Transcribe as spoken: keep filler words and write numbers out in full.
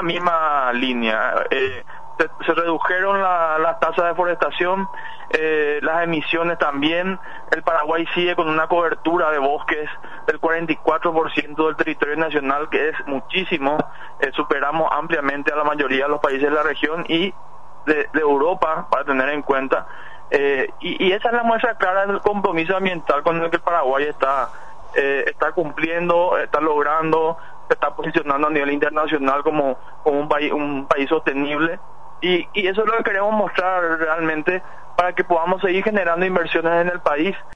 misma línea. Eh, se, se redujeron la, las tasas de deforestación, eh, las emisiones también. El Paraguay sigue con una cobertura de bosques del cuarenta y cuatro por ciento del territorio nacional, que es muchísimo. Eh, superamos ampliamente a la mayoría de los países de la región y de, de Europa, para tener en cuenta. Eh, y, y esa es la muestra clara del compromiso ambiental con el que el Paraguay está, eh, está cumpliendo, está logrando, se está posicionando a nivel internacional como, como un país, un país sostenible. Y, y eso es lo que queremos mostrar realmente para que podamos seguir generando inversiones en el país.